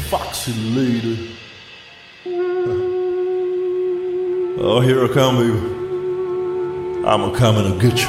foxy lady. Oh, here I come, baby. I'm coming to get you.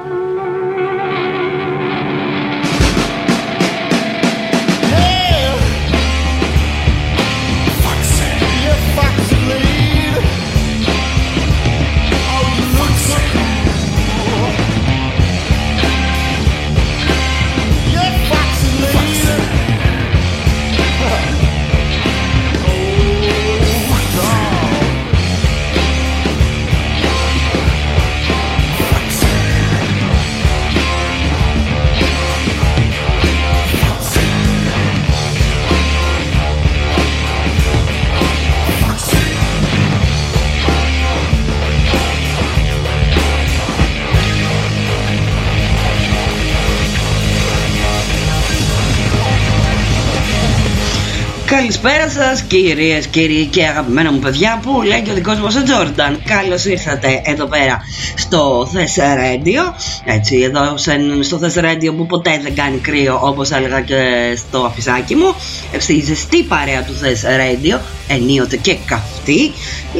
Καλησπέρα σας κυρίες, κύριοι και αγαπημένα μου παιδιά, που λέει και ο δικός μας ο Τζόρνταν. Καλώς ήρθατε εδώ πέρα στο Thess Radio. Έτσι, εδώ στο Thess Radio που ποτέ δεν κάνει κρύο, όπως έλεγα και στο αφισάκι μου, στη ζεστή παρέα του Thess Radio, ενίοτε και καυτή.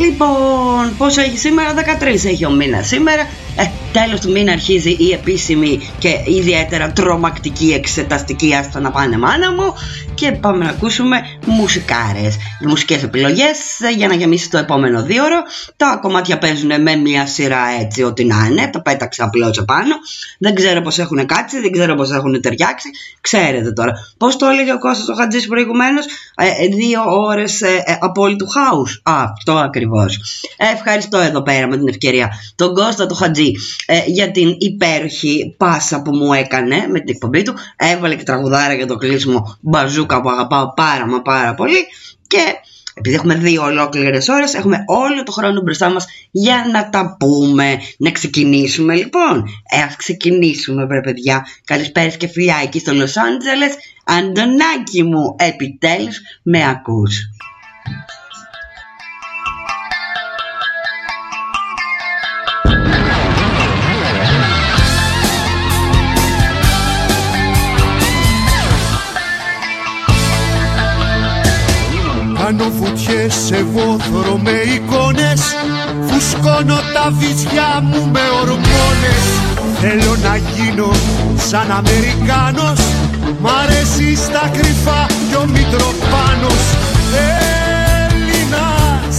Λοιπόν, πόσο έχει σήμερα? 13 έχει ο μήνας σήμερα. Τέλος του μήνα αρχίζει η επίσημη και ιδιαίτερα τρομακτική εξεταστική, άστα να πάνε μάνα μου. Και πάμε να ακούσουμε μουσικάρες, μουσικές επιλογές για να γεμίσει το επόμενο 2ωρο. Τα κομμάτια παίζουν με μια σειρά έτσι ό,τι να είναι. Τα πέταξα απλώς επάνω. Δεν ξέρω πως έχουν κάτσει, δεν ξέρω πως έχουν ταιριάξει. Ξέρετε τώρα. Πώς το έλεγε ο Κώστας ο Χατζής προηγουμένως? 2 ώρες απόλυτου χάους. Αυτό ακριβώς. Ευχαριστώ εδώ πέρα με την ευκαιρία τον Κώστα του Χατζή για την υπέροχη πάσα που μου έκανε με την εκπομπή του. Έβαλε και τραγουδάρα για το κλείσιμο μπαζούκα που αγαπάω πάρα πολύ. Και επειδή έχουμε 2 ολόκληρες ώρες, έχουμε όλο το χρόνο μπροστά μας για να τα πούμε. Να ξεκινήσουμε λοιπόν. Ας ξεκινήσουμε βρε παιδιά. Καλησπέρα και φιλιά εκεί στο Λος Άντζελες. Αντωνάκι μου, επιτέλους με ακούς. Κάνω βουτιές σε βόθρο με εικόνες, φουσκώνω τα βυζιά μου με ορμόνες. Θέλω να γίνω σαν Αμερικάνος, μ' αρέσει στα κρυφά κι ο Μητροπάνος. Έλληνας,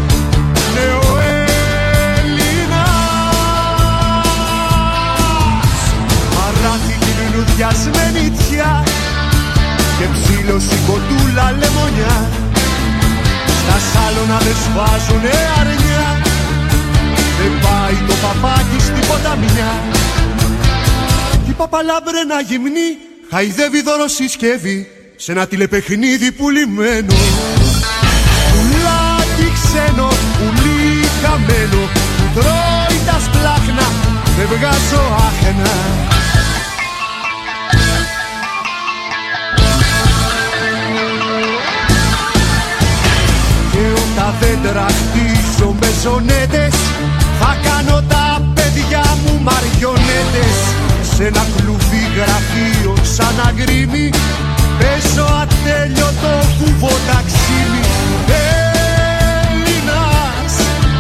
νεοέλληνας, παράθηκη λουλουδιασμένη τιά και ψήλωση κοντούλα λεμονιά. Στα σάλωνα δεν σβάζουνε αρνιά, δεν πάει το παπάκι στην ποταμιά. Κι η παπαλάμπρενα γυμνή χαϊδεύει δωροσυσκεύη σε ένα τηλεπαιχνίδι πουλημένο. Πουλάκι ξένο, πουλί χαμένο, τρώει τα σπλάχνα, δεν βγάζω άχνα. Τα δέντρα χτίζω με ζωνέτες, θα κάνω τα παιδιά μου μαριονέτες. Σ' ένα κλουβί γραφείο σαν αγρίμι, παίζω ατέλειωτο κουβοταξίμι. Έλληνας,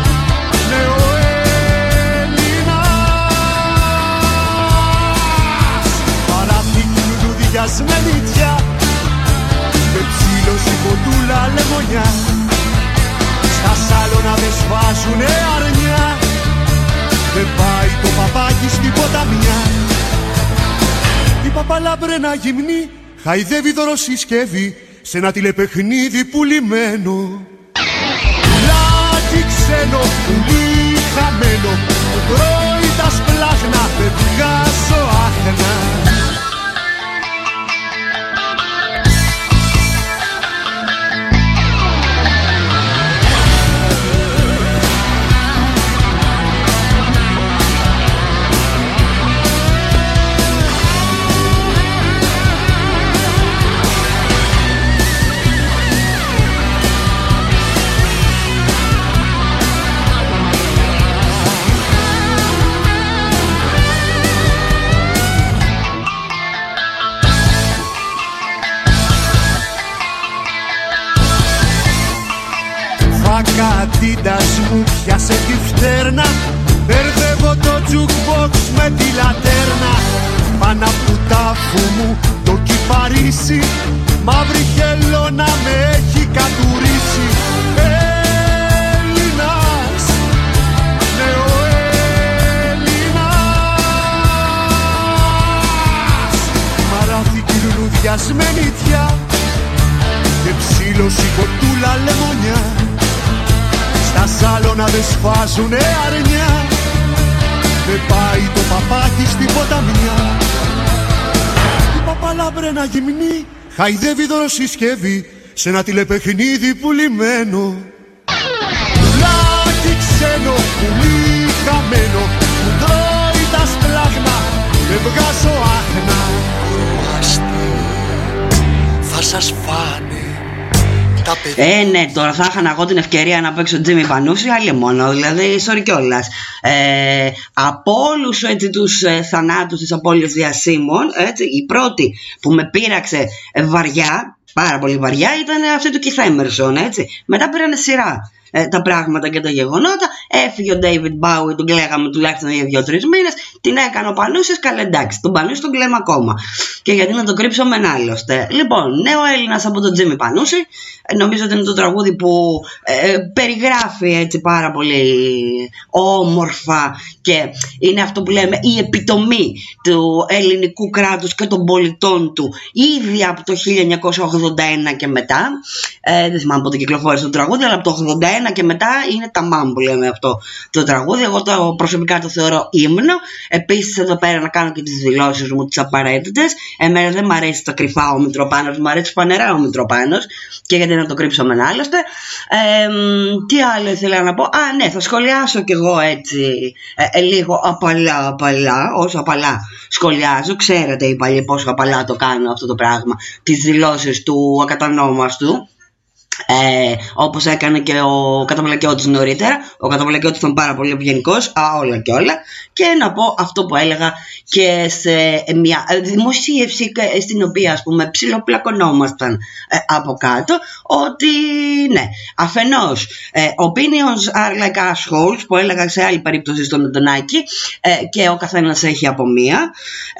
νεοέλληνας, παράθηκη λουλουδιασμένη τιά και ψήλωση κοντούλα λεμονιά. Στα σάλωνα δεν σβάζουνε αρνιά, δεν πάει το παπάκι στην ποταμιά. Η παπαλάμπρενα γυμνή χαϊδεύει δωροσυσκεύη σε ένα τηλεπαιχνίδι πουλημένο. Πουλάκι ξένο, πουλί χαμένο, τρώει τα σπλάχνα, δεν βγάζω άχνα. Αντίδας μου πιάσε τη φτέρνα, μπερδεύω το jukebox με τη λατέρνα. Πάνω απ' του τάφου μου το κυπαρίσι, μαύρη χελώνα με έχει κατουρίσει. Έλληνας, ναι ο Έλληνας. Μαράθηκη λουλούδιας με νητιά και ψήλωση κοτούλα λεμονιά. Στα σάλωνα δε σφάζουνε αρνιά, με πάει το παπάκι στην ποταμιά. Η παπαλάμπρενα γυμνή χαϊδεύει δωροσυσκευή σε ένα τηλεπαιχνίδι πουλημένο. Πουλάκι ξένο, πουλί χαμένο, που τρώει τα σπλάχνα και βγάζω άχνα. Αστεί, θα σας φάνε. Ναι, τώρα θα είχα εγώ την ευκαιρία να παίξω Τζίμι Πανούση, άλλη μόνο, δηλαδή sorry κιόλας. Από όλους τους θανάτους της απώλειας διασύμων, έτσι, η πρώτη που με πείραξε βαριά, πάρα πολύ βαριά, ήταν αυτή του Keith Emerson, έτσι. Μετά πήρανε σειρά τα πράγματα και τα γεγονότα. Έφυγε ο David Bowie, τον κλαίγαμε τουλάχιστον για 2-3 μήνες. Την έκανε ο Πανούσης, καλά εντάξει, τον Πανούση τον κλαίμε ακόμα. Και γιατί να τον κρύψω μεν άλλωστε. Λοιπόν, νέο Έλληνας από τον Τζίμι Πανούση. Νομίζω ότι είναι το τραγούδι που περιγράφει έτσι πάρα πολύ όμορφα και είναι αυτό που λέμε η επιτομή του ελληνικού κράτους και των πολιτών του ήδη από το 1981 και μετά. Δεν θυμάμαι πότε κυκλοφόρησε το τραγούδι, αλλά από το 1981 και μετά είναι τα μάμ που λέμε αυτό το τραγούδι. Εγώ το προσωπικά το θεωρώ ύμνο. Επίσης εδώ πέρα να κάνω και τις δηλώσεις μου τις απαραίτητες. Εμένα δεν μου αρέσει τα κρυφά ο Μητροπάνος, μου αρέσει φανερά ο Μητροπάνος και γιατί να το κρύψω μεν άλλωστε. Τι άλλο ήθελα να πω? Ναι, θα σχολιάσω κι εγώ έτσι λίγο απαλά, όσο απαλά σχολιάζω. Ξέρετε οι παλιοί πόσο απαλά το κάνω αυτό το πράγμα, τις δηλώσεις του ακατανόμαστου. Όπως έκανε και ο Καταπλακιώτης νωρίτερα. Ο Καταπλακιώτης ήταν πάρα πολύ ευγενικός, όλα και όλα. Και να πω αυτό που έλεγα και σε μια δημοσίευση στην οποία ας πούμε ψιλοπλακωνόμασταν από κάτω, ότι ναι, αφενός opinions are like assholes, που έλεγα σε άλλη περίπτωση στον Αντωνάκη, και ο καθένας έχει από μία.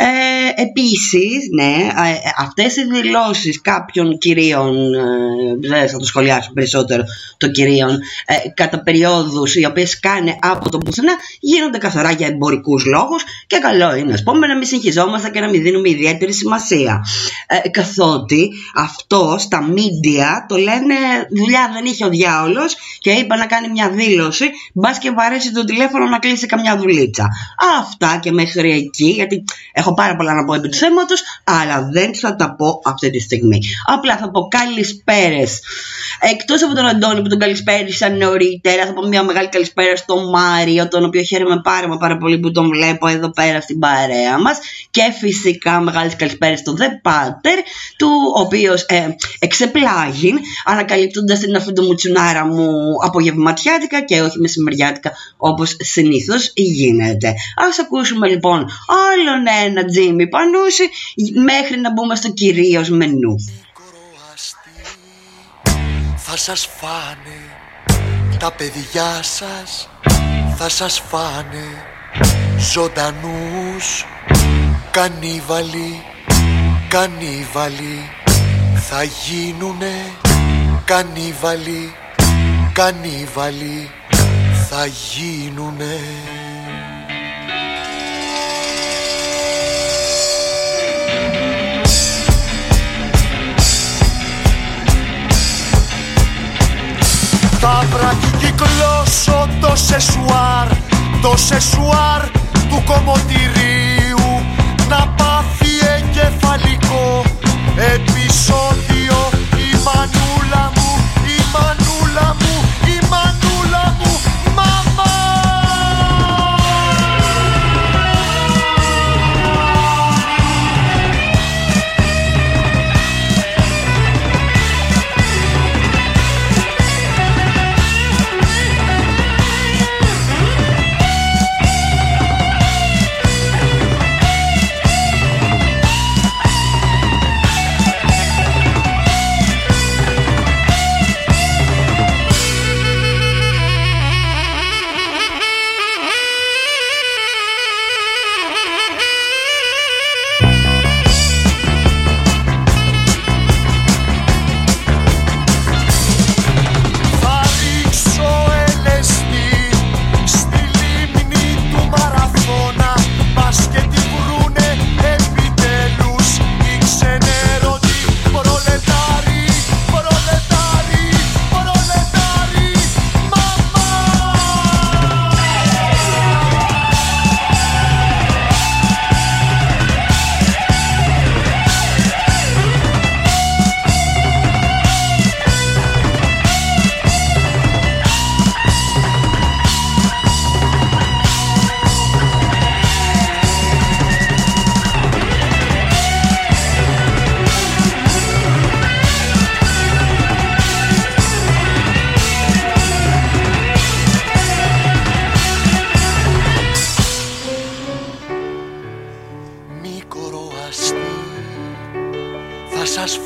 Επίσης, ναι, αυτές οι δηλώσεις κάποιων κυρίων, δεν θα το σχολιάσω περισσότερο το κυρίων, κατά περιόδους οι οποίες κάνει από το πουθενά, γίνονται καθαρά για εμπορικούς λόγους και καλό είναι ας πούμε να μην συγχυζόμαστε και να μην δίνουμε ιδιαίτερη σημασία, καθότι αυτό στα μίντια το λένε δουλειά δεν είχε ο διάολος και είπα να κάνει μια δήλωση, μπας και βαρέσει το τηλέφωνο να κλείσει καμιά δουλίτσα. Αυτά και μέχρι εκεί, γιατί έχω πάρα πολλά να πω επί του θέματος, αλλά δεν θα τα πω αυτή τη στιγμή. Απλά θα πω καλησπέρες. Εκτός από τον Αντώνη που τον καλησπέρισα νωρίτερα, θα πω μια μεγάλη καλησπέρα στον Μάριο, τον οποίο χαίρομαι πάρα πολύ που τον βλέπω εδώ πέρα στην παρέα μας. Και φυσικά μεγάλες καλησπέρες στον The Pater, του οποίος εξεπλάγει ανακαλύπτοντας την αφεντομουτσουνάρα μου απογευματιάτικα και όχι μεσημεριάτικα όπως συνήθως γίνεται. Ας ακούσουμε λοιπόν άλλον ένα Τζίμι Πανούση μέχρι να μπούμε στο κυρίως μενού. Θα σας φάνε, τα παιδιά σας θα σας φάνε ζωντανούς. Κανίβαλοι, κανίβαλοι θα γίνουνε. Κανίβαλοι, κανίβαλοι θα γίνουνε. Θα βραχικυκλώσω το σεσουάρ του κομμωτηρίου να πάθει εγκεφαλικό επεισόδιο. Η μανούλα μου, η μανούλα μου, η μανούλα μου, μαμά.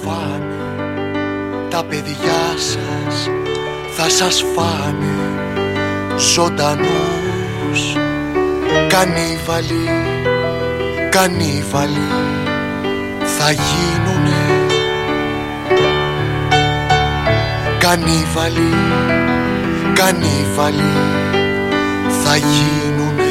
φάνε, τα παιδιά σας θα σας φάνε ζωντανούς. Κανίβαλοι, κανίβαλοι θα γίνουνε. Κανίβαλοι, κανίβαλοι θα γίνουνε.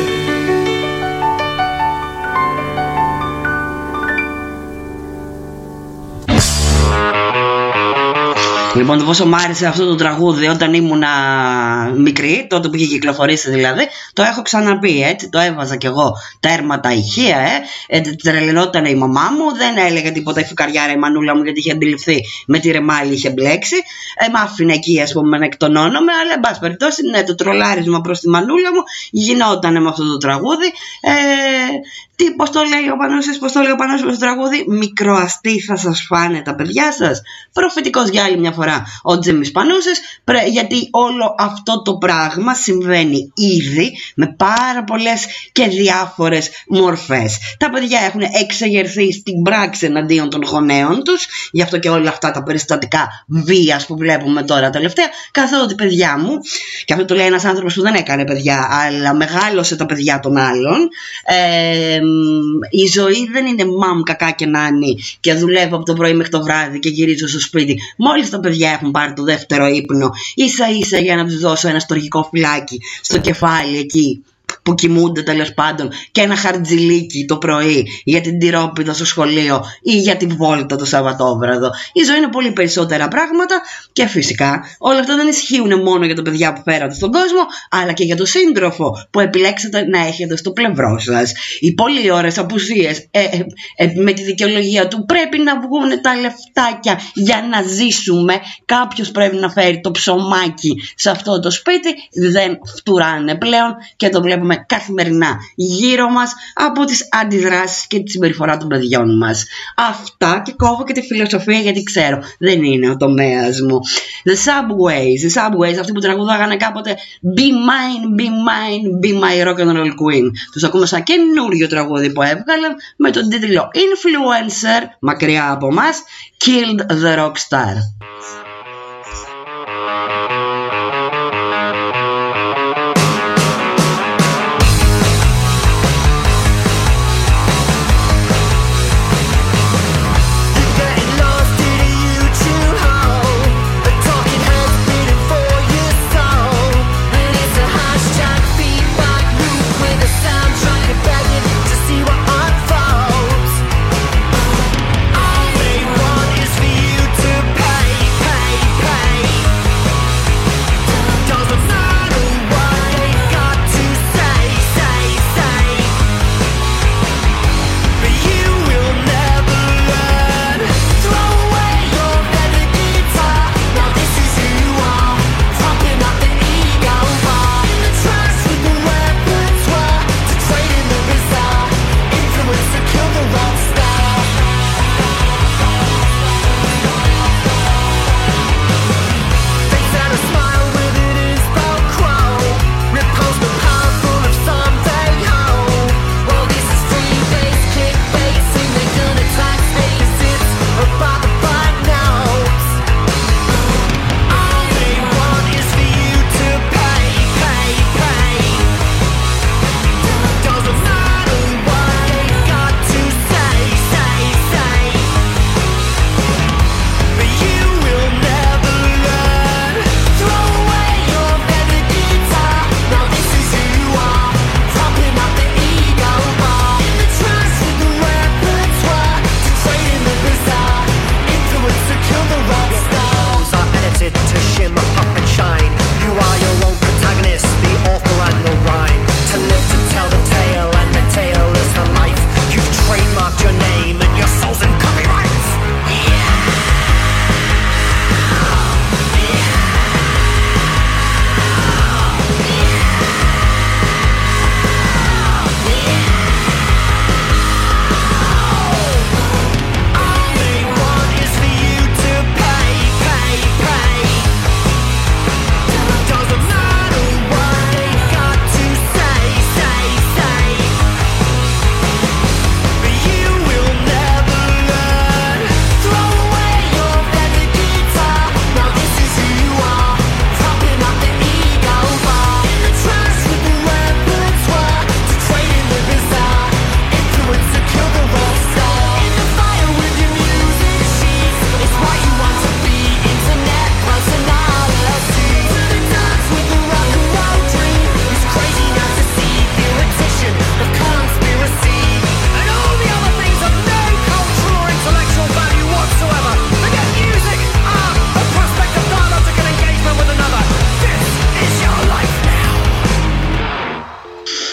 Λοιπόν, το πόσο μ' άρεσε αυτό το τραγούδι όταν ήμουνα μικρή, τότε που είχε κυκλοφορήσει δηλαδή, το έχω ξαναπεί, έτσι, το έβαζα κι εγώ τέρματα ηχεία, τρελαινόταν η μαμά μου, δεν έλεγε τίποτα η φουκαριάρα η μανούλα μου, γιατί είχε αντιληφθεί με τη ρεμάλη είχε μπλέξει, μ' άφηνε εκεί ας πούμε να εκτονώνομαι, αλλά εν πάση περιπτώσει ναι, το τρολάρισμα προς τη μανούλα μου γινότανε με αυτό το τραγούδι. Πώς το λέει ο Πανούσης με το τραγούδι? Μικροαστή θα σας φάνε τα παιδιά σας. Προφητικός για άλλη μια φορά ο Τζίμις Πανούσης, γιατί όλο αυτό το πράγμα συμβαίνει ήδη με πάρα πολλές και διάφορες μορφές. Τα παιδιά έχουν εξεγερθεί στην πράξη εναντίον των γονέων τους, γι' αυτό και όλα αυτά τα περιστατικά βίας που βλέπουμε τώρα τελευταία, καθότι παιδιά μου, και αυτό το λέει ένας άνθρωπος που δεν έκανε παιδιά αλλά μεγάλωσε τα παιδιά των άλλων, η ζωή δεν είναι μαμ κακά και νάνι και δουλεύω από το πρωί μέχρι το βράδυ και γυρίζω στο σπίτι. Μόλις τα παιδιά έχουν πάρει το δεύτερο ύπνο, ίσα ίσα για να τους δώσω ένα στοργικό φυλάκι στο κεφάλι εκεί που κοιμούνται τέλος πάντων και ένα χαρτζιλίκι το πρωί για την τυρόπιδα στο σχολείο ή για την βόλτα το Σαββατόβραδο. Η ζωή είναι πολύ περισσότερα πράγματα και φυσικά όλα αυτά δεν ισχύουν μόνο για τα παιδιά που φέρατε στον κόσμο, αλλά και για τον σύντροφο που επιλέξατε να έχετε στο πλευρό σας. Οι πολύ ώρες απουσίες με τη δικαιολογία του πρέπει να βγουν τα λεφτάκια για να ζήσουμε, κάποιος πρέπει να φέρει το ψωμάκι σε αυτό το σπίτι, δεν φτουράνε πλέον και το βλέπουμε καθημερινά γύρω μας από τις αντιδράσεις και τη συμπεριφορά των παιδιών μας. Αυτά, και κόβω και τη φιλοσοφία γιατί ξέρω δεν είναι ο τομέας μου. The Subways, αυτοί που τραγουδάγανε κάποτε Be mine, be mine, be my rock and roll queen. Τους ακούμε σαν καινούριο τραγούδι που έβγαλαν με τον τίτλο Influencer, μακριά από μας, Killed the Rock Star. All they want is for you to pay.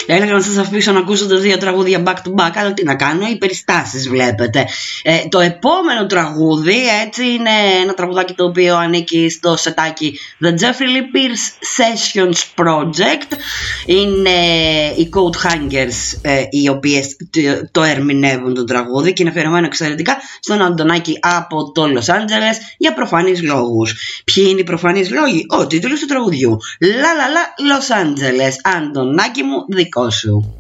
Έλεγα να σας αφήσω να ακούσετε 2 τραγούδια back to back, αλλά τι να κάνω, οι περιστάσεις βλέπετε. Το επόμενο τραγούδι, έτσι, είναι ένα τραγουδάκι το οποίο ανήκει στο σετάκι The Jeffrey Lee Pierce Sessions Project. Είναι οι Coat Hangers οι οποίες το ερμηνεύουν το τραγούδι και είναι αφιερωμένο εξαιρετικά στον Αντωνάκη από το Los Angeles για προφανείς λόγους. Ποιοι είναι οι προφανείς λόγοι? Ο τίτλος του τραγουδιού, La La La Los Angeles. Αντωνάκη μου, δικό σου.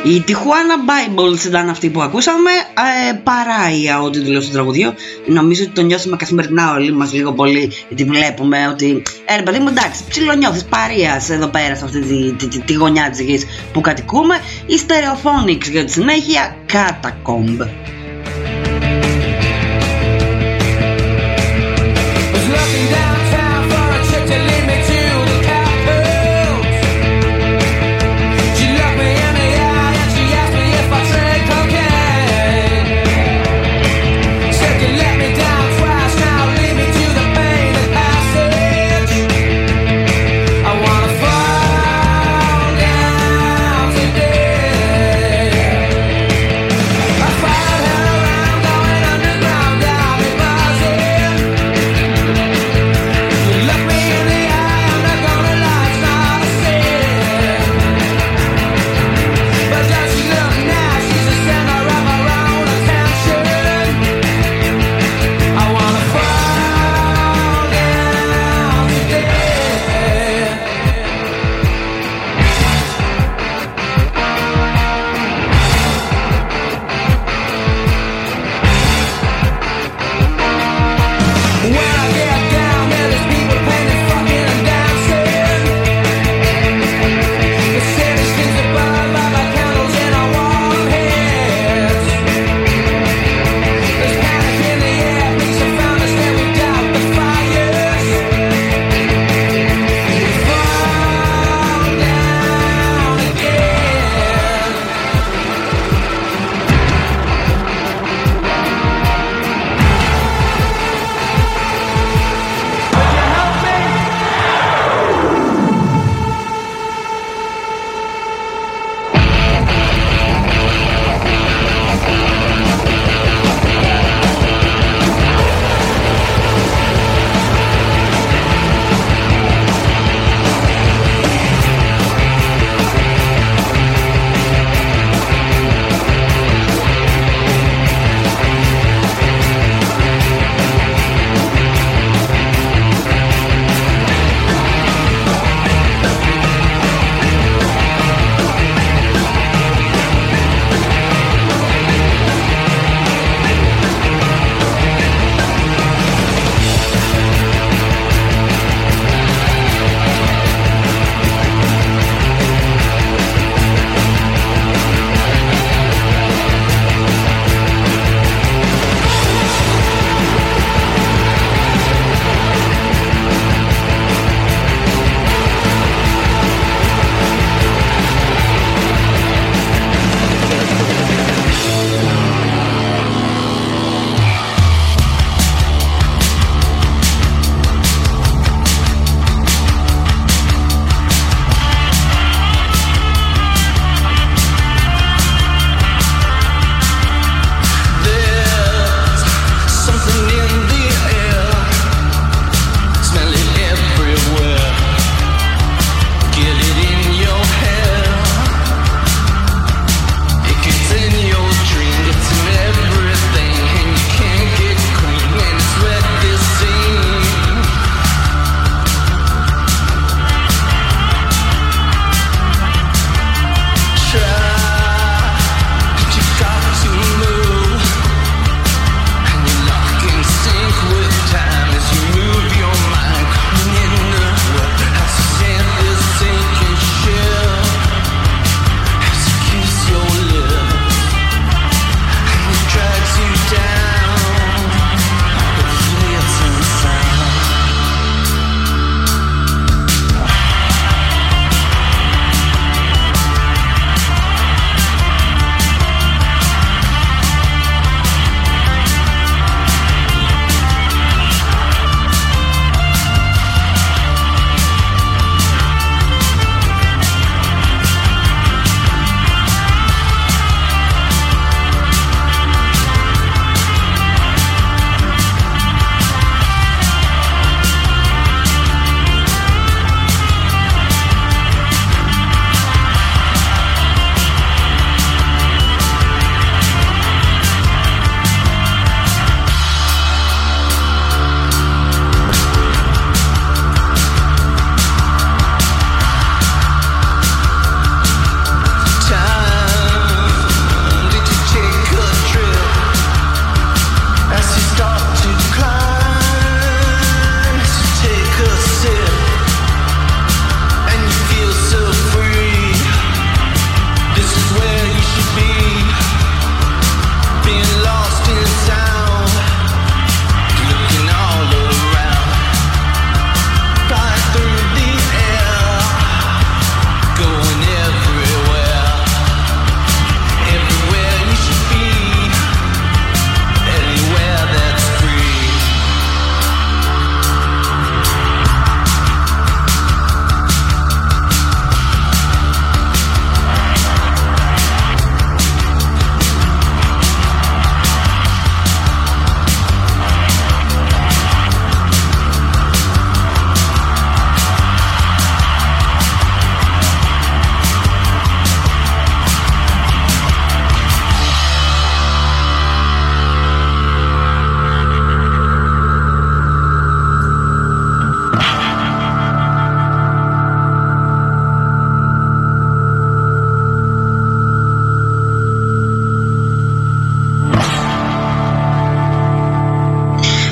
Η Tijuana Bibles ήταν αυτή που ακούσαμε. Παράια ο τίτλος του τραγουδιού. Νομίζω ότι το νιώθουμε καθημερινά όλοι μας λίγο πολύ, γιατί βλέπουμε ότι ρε παιδί μου, εντάξει, ψιλονιώθεις παρείας εδώ πέρα σε αυτή τη γωνιά της γης που κατοικούμε. Η Stereophonics για τη συνέχεια, Catacomb. I followed her around.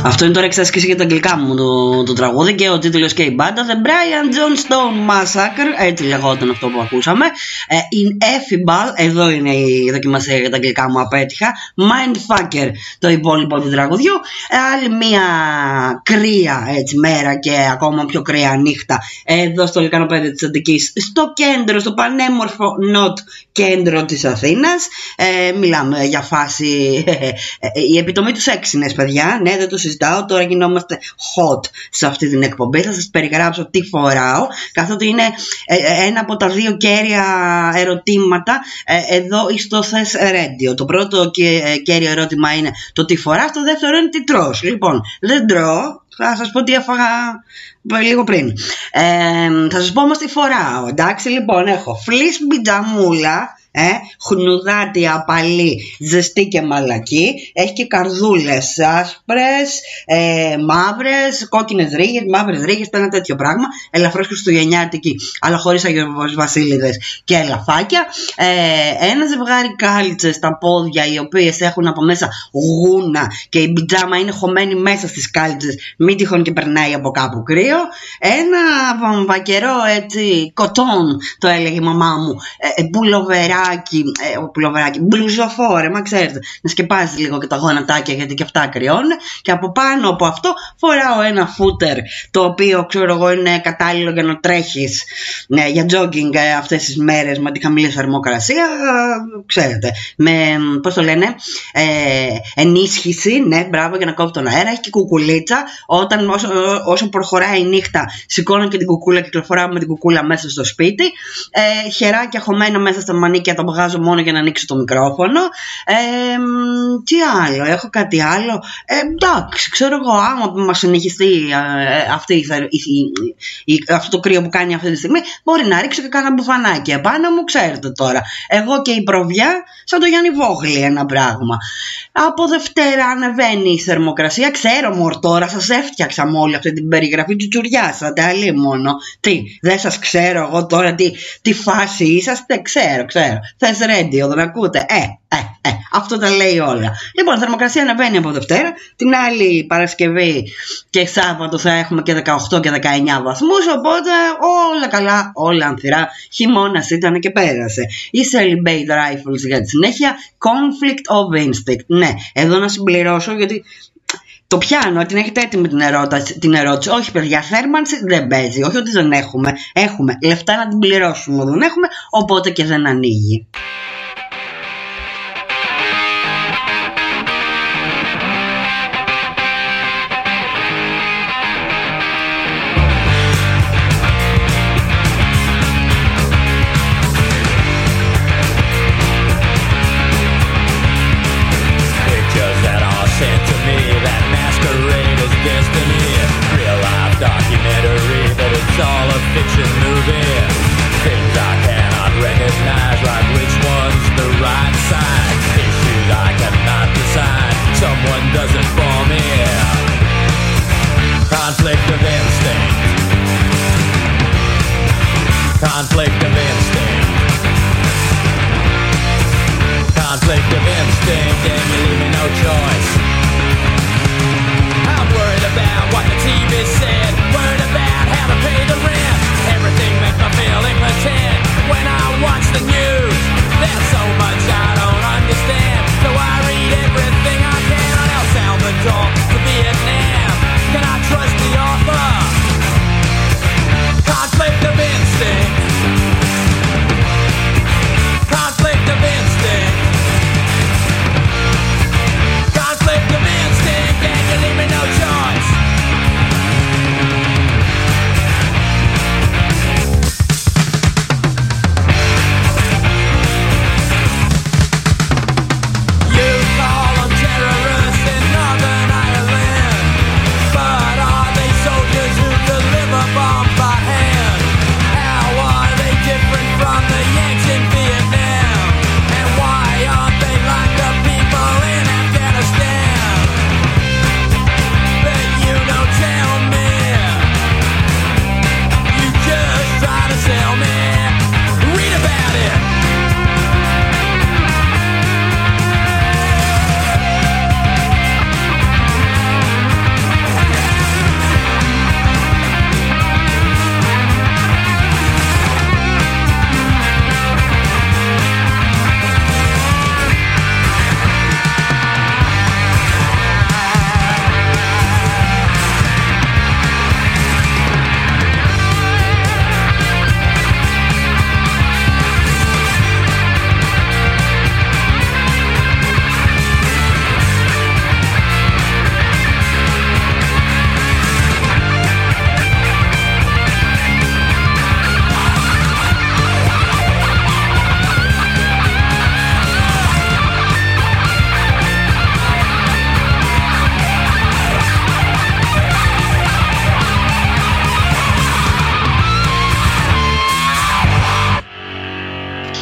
Αυτό είναι τώρα εξάσκηση για τα αγγλικά μου το τραγούδι και ο τίτλος και η μπάντα The Brian Jonestown Massacre, έτσι λεγόταν αυτό που ακούσαμε. Ineffable, εδώ είναι η δοκιμασία για τα αγγλικά μου, απέτυχα. Mindfucker το υπόλοιπο του τραγουδιού. Άλλη μια κρύα έτσι μέρα και ακόμα πιο κρύα νύχτα εδώ στο Λυκανοπέδιο της Αττικής, στο κέντρο, στο πανέμορφο Νότ κέντρο της Αθήνας. Μιλάμε για φάση η επιτομή του σεξινες, παιδιά. Ναι, δεν το συζητάω. Τώρα γινόμαστε hot σε αυτή την εκπομπή. Θα σας περιγράψω τι φοράω, καθότι είναι ένα από τα δύο κέρια ερωτήματα εδώ στο Θες Radio. Το πρώτο κέριο ερώτημα είναι το τι φοράς, το δεύτερο είναι τι τρως. Λοιπόν, δεν τρώω. Θα σας πω τι έφαγα λίγο πριν. Θα σας πω όμως τι φοράω. Εντάξει, λοιπόν, έχω φλις πιτζαμούλα, χνουδάτη, απαλή, ζεστή και μαλακή. Έχει και καρδούλες άσπρες, μαύρες, κόκκινες ρίγες, μαύρες ρίγες, ένα τέτοιο πράγμα. Ελαφρώς χριστουγεννιάτικη, αλλά χωρίς αγιοβασίλειδες και ελαφάκια. Ένα ζευγάρι κάλτσες στα πόδια, οι οποίες έχουν από μέσα γούνα και η πιτζάμα είναι χωμένη μέσα στις κάλτσες, μην τυχόν και περνάει από κάπου κρύο. Ένα βακερό έτσι κοτόν, το έλεγε η μαμά μου, πουλοβεράκι, μπλουζοφόρε, μα ξέρετε, να σκεπάζει λίγο και τα γόνατάκια γιατί και αυτά κρυώνουν. Και από πάνω από αυτό φοράω ένα φούτερ, το οποίο ξέρω εγώ είναι κατάλληλο για να τρέχεις, ναι, για jogging αυτές τις μέρες με τη χαμηλή θερμοκρασία, ξέρετε, με, πώς το λένε, ενίσχυση, ναι, μπράβο, για να κόβει τον αέρα. Έχει και κουκουλίτσα, όσο προχωράει η νύχτα σηκώνω και την κουκούλα και κυκλοφοράω με την κουκούλα μέσα στο σπίτι. Χεράκια χωμένα μέσα στα μανίκια, τα βγάζω μόνο για να ανοίξω το μικρόφωνο. Τι άλλο, έχω κάτι άλλο. Εντάξει, ξέρω εγώ, άμα μας συνεχιστεί αυτό το κρύο που κάνει αυτή τη στιγμή, μπορεί να ρίξω και κάνα μπουφανάκι επάνω μου, ξέρετε τώρα. Εγώ και η προβιά, σαν το Γιάννη Βόγλη ένα πράγμα. Από Δευτέρα ανεβαίνει η θερμοκρασία. Ξέρω μωρ τώρα, σας έφτιαξα με όλη αυτή την περιγραφή, τσουτσουριάσατε αλλή μόνο. Τι, δεν σας ξέρω εγώ τώρα τι φάση είσαστε, ξέρω. Θες Radio, δεν ακούτε, αυτό τα λέει όλα. Λοιπόν, η θερμοκρασία ανεβαίνει από Δευτέρα. Την άλλη Παρασκευή και Σάββατο θα έχουμε και 18 και 19 βαθμούς. Οπότε όλα καλά, όλα ανθυρά. Χειμώνας ήταν και πέρασε. Η Celibate Rifles για τη συνέχεια. Conflict of Instinct. Ναι, εδώ να συμπληρώσω γιατί το πιάνω, την έχετε έτοιμη την ερώτηση. Όχι παιδιά, θέρμανση δεν παίζει. Όχι ότι δεν έχουμε. Έχουμε λεφτά να την πληρώσουμε, δεν έχουμε, οπότε και δεν ανοίγει. Fiction movie, things I cannot recognize, like which one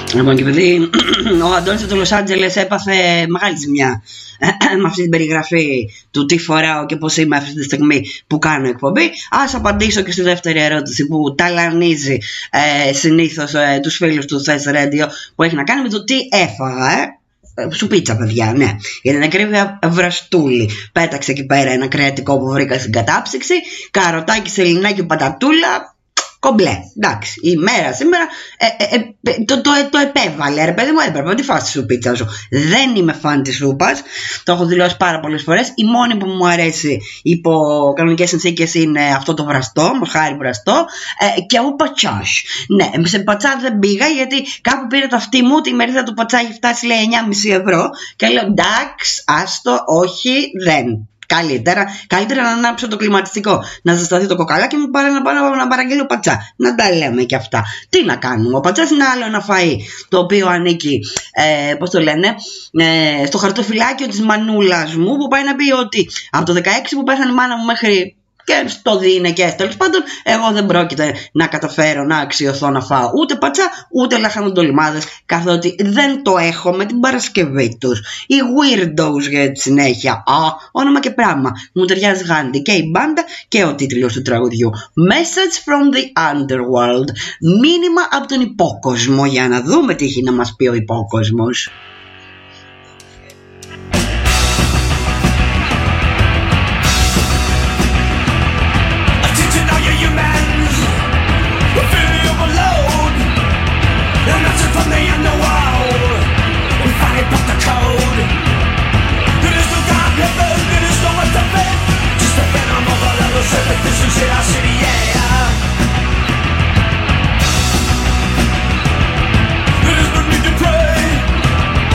Λοιπόν, και επειδή ο Αντώνης του Λος Άντζελες έπαθε μεγάλη ζημιά με αυτή την περιγραφή του τι φοράω και πώς είμαι αυτή τη στιγμή που κάνω εκπομπή, ας απαντήσω και στη δεύτερη ερώτηση που ταλανίζει συνήθως τους φίλους του Thess Radio, που έχει να κάνει με το τι έφαγα. Σου πίτσα, παιδιά, ναι. Για την ακρίβεια, βραστούλη. Πέταξε εκεί πέρα ένα κρεατικό που βρήκα στην κατάψυξη. Καροτάκι, σελινάκι, πατατούλα. Κομπλέ. Εντάξει. Η μέρα σήμερα το επέβαλε. Ρε παιδί μου, έπρεπε. Τι φας τη σουπίτσα σου. Δεν είμαι φαν της σούπας. Το έχω δηλώσει πάρα πολλές φορές. Η μόνη που μου αρέσει υπό κανονικές συνθήκες είναι αυτό το βραστό. Μοσχάρι βραστό. Και ο πατσάς. Ναι, σε πατσά δεν πήγα γιατί κάπου πήρε το αυτί μου. Τη μερίδα του πατσά έχει φτάσει, λέει, 9,5 ευρώ. Και λέω εντάξει, άστο, όχι, δεν. Καλύτερα να ανάψω το κλιματιστικό, να ζεσταθεί το κοκαλάκι μου, παρά να παραγγείλω πατσά. Να τα λέμε και αυτά. Τι να κάνουμε. Ο πατσάς είναι άλλο ένα φαΐ το οποίο ανήκει, πώς το λένε, στο χαρτοφυλάκιο της μανούλας μου, που πάει να πει ότι από το 16 που πέθανε η μάνα μου μέχρι και στο διηνεκές, τέλος πάντων, εγώ δεν πρόκειται να καταφέρω να αξιωθώ να φάω ούτε πατσά ούτε λαχανοντολιμάδες, καθότι δεν το έχω με την Παρασκευή τους. Οι weirdos για τη συνέχεια. Όνομα και πράγμα. Μου ταιριάζει γάντι και η μπάντα και ο τίτλος του τραγουδιού. Message from the underworld. Μήνυμα από τον υπόκοσμο. Για να δούμε τι έχει να μας πει ο υπόκοσμος. There is no need to pray.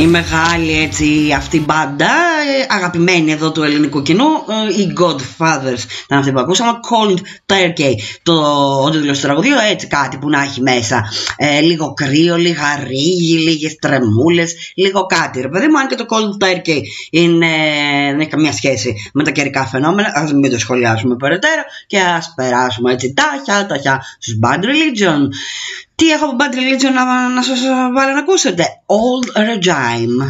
Η μεγάλη έτσι αυτή μπάντα, αγαπημένη εδώ του ελληνικού κοινού, οι Godfathers ήταν αυτή που ακούσαμε. Cold Turkey, ο τίτλος του τραγουδίου, έτσι κάτι που να έχει μέσα λίγο κρύο, λίγα ρίγη, λίγες τρεμούλες, λίγο κάτι ρε παιδί μου. Αν και το Cold Turkey δεν έχει καμία σχέση με τα καιρικά φαινόμενα, ας μην το σχολιάσουμε περαιτέρω και ας περάσουμε έτσι τάχια στους Bad Religion. Τι έχω από Bad Religion να σας βάλω να ακούσετε? Old Regime.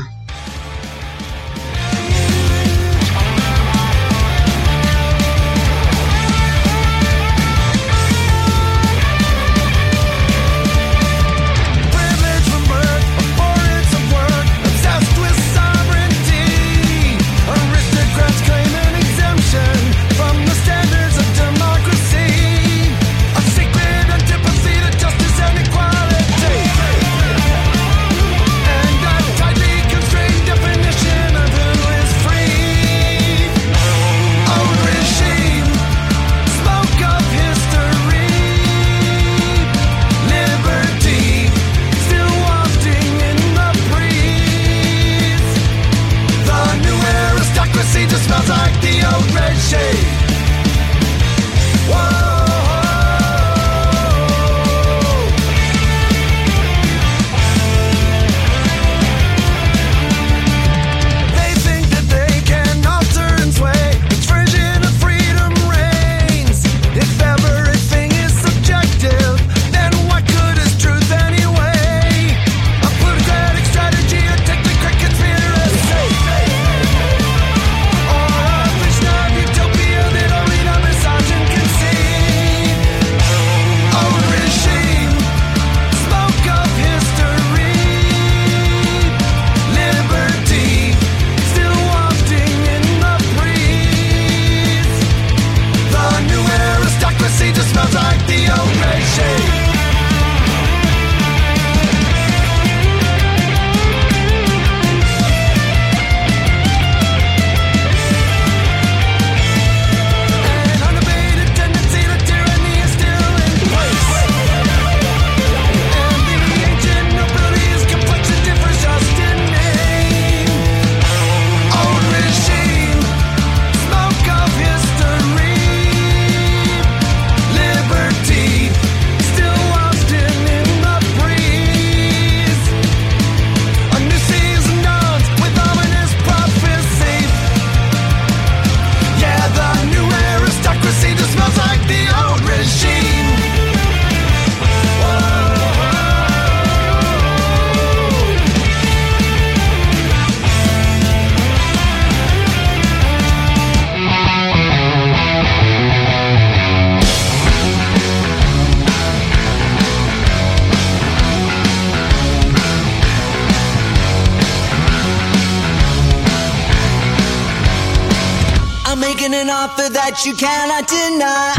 That you cannot deny.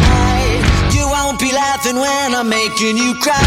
You won't be laughing when I'm making you cry.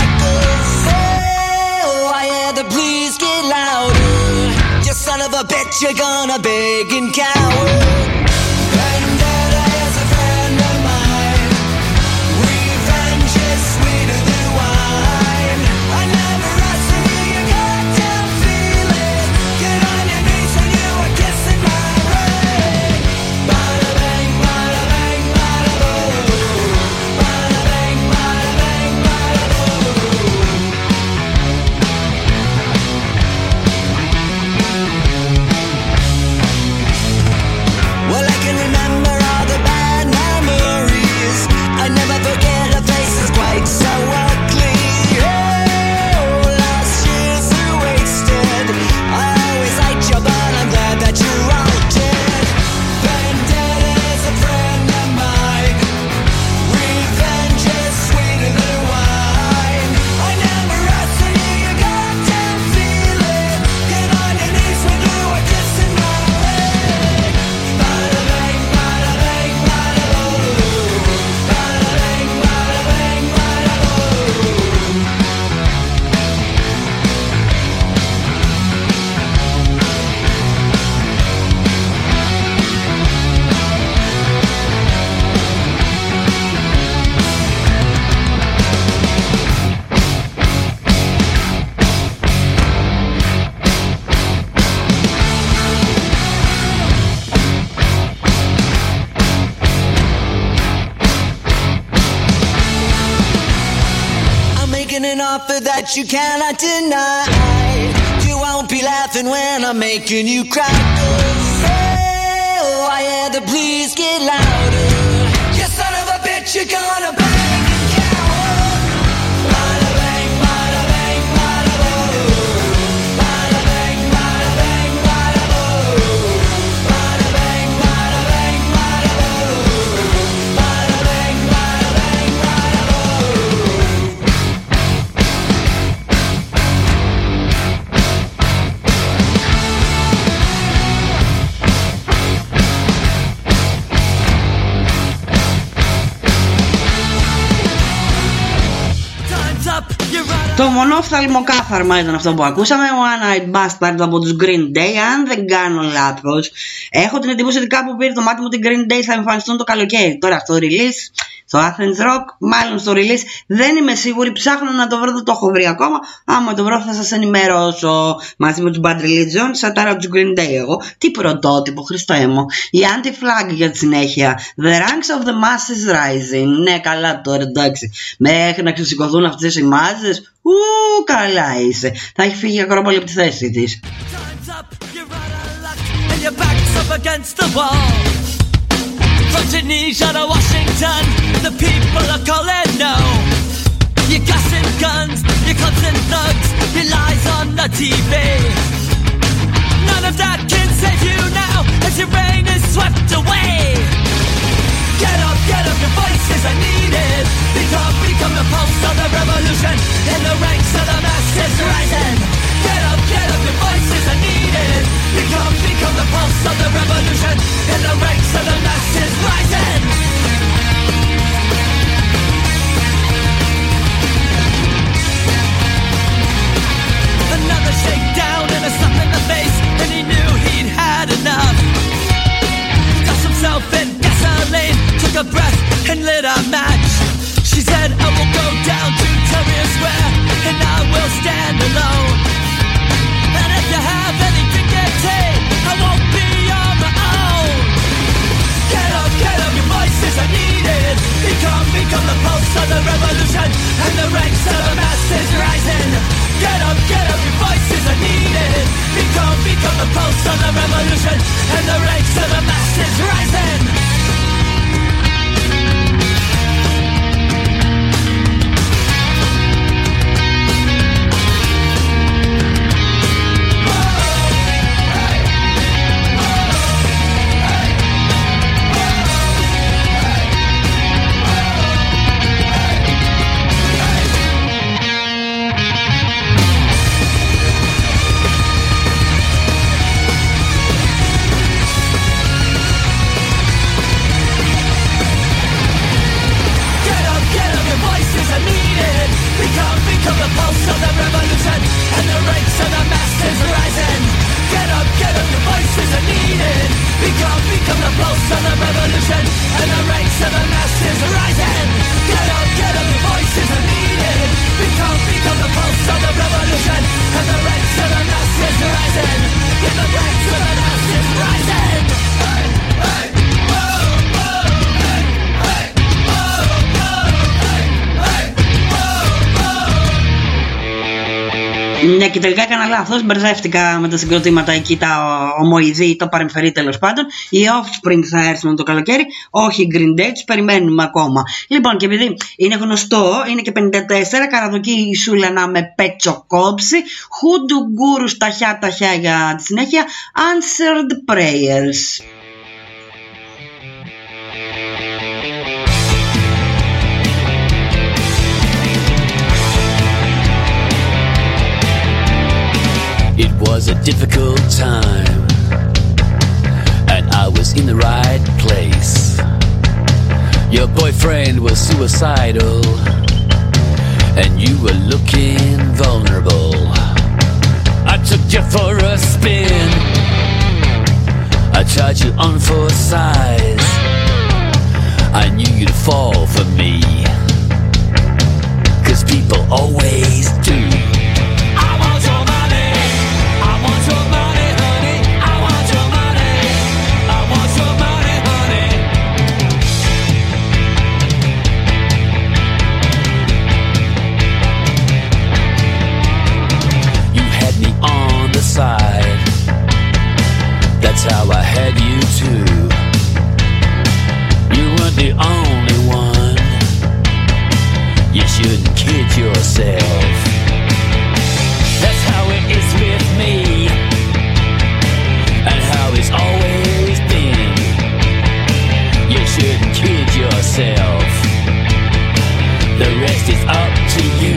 Oh, I hear the please get louder. You son of a bitch, you're gonna beg and cower. Vendetta is a friend of mine. Revenge is sweeter than wine. I never asked for you, you goddamn feel it. Get on your knees when you were kissing my ring. Bada bang, bada bang, bada boom. Bada bang, bada bang, bada boom. that you cannot deny. You won't be laughing when I'm making you cry. Oh, I hear the please get louder. You son of a bitch, you're gonna bang and cower. Bada bang, bada bang, bada boom. Bada bang, bada bang, bada boom. Bada bang, bada bang, bada boom. Bada bang, bada bang, bada boom. Το μονόφθαλμο κάθαρμα ήταν αυτό που ακούσαμε, One Eyed Bastard από τους Green Day. Αν δεν κάνω λάθος, έχω την εντύπωση ότι κάπου πήρε το μάτι μου ότι Green Day θα εμφανιστούν το καλοκαίρι. Τώρα στο release, στο Athens Rock, μάλλον στο release, δεν είμαι σίγουρη, ψάχνω να το βρω, δεν το έχω βρει ακόμα. Άμα το βρω θα σας ενημερώσω μαζί με τους Bad Religion, σατάρα τους Green Day εγώ. Τι πρωτότυπο, Χριστέ μου. Η Anti-Flag για τη συνέχεια. The ranks of the masses rising. Ναι, καλά τώρα, εντάξει. Μέχρι να ξεσηκωθούν αυτές οι μάζες, καλά είσαι. Θα έχει φύγει η Ακρόπολη από τη θέση της. From Tunisia to Washington, the people are calling no. Your gas and guns, your clubs and thugs, your lies on the TV. None of that can save you now, as your reign is swept away. Get up, your voices are needed. Become the pulse of the revolution, in the ranks of the masses rising. Get up, your voices are needed. Become the pulse of the revolution, in the ranks of the masses rising. Another shakedown and a slap in the face, and he knew he'd had enough. Doused himself in gasoline, took a breath and lit a match. She said, I will go down to Tahrir Square, and I will stand alone. And if you have any dignity, I won't be on my own. Get up, your voices are needed. Become the pulse of the revolution, and the ranks of the masses rising. Get up, your voices are needed. Become the pulse of the revolution, and the ranks of the masses rising. Become the pulse of the revolution, and the ranks of the masses rising. Get up, your voices are needed. Become the pulse of the revolution, and the ranks of the masses rising. Get up, your voices are needed. Become the pulse of the revolution, and the ranks of the masses rising. Get the ranks of the masses rising. Hey, hey. Ναι, και τελικά έκανα λάθος, μπερδεύτηκα με τα συγκροτήματα εκεί, τα ομοειδή, το παρεμφερή τέλος πάντων. Οι Offspring θα έρθουν το καλοκαίρι, όχι οι Green Day, τους περιμένουμε ακόμα. Λοιπόν, και επειδή είναι γνωστό, είναι και 54, καραδοκεί η Σούλανα με πέτσο κόψη, χούντου γκούρου ταχιά για τη συνέχεια, Answered Prayers. It was a difficult time, and I was in the right place. Your boyfriend was suicidal, and you were looking vulnerable. I took you for a spin, I tried you on for size. I knew you'd fall for me, 'cause people always do. rest is up to you.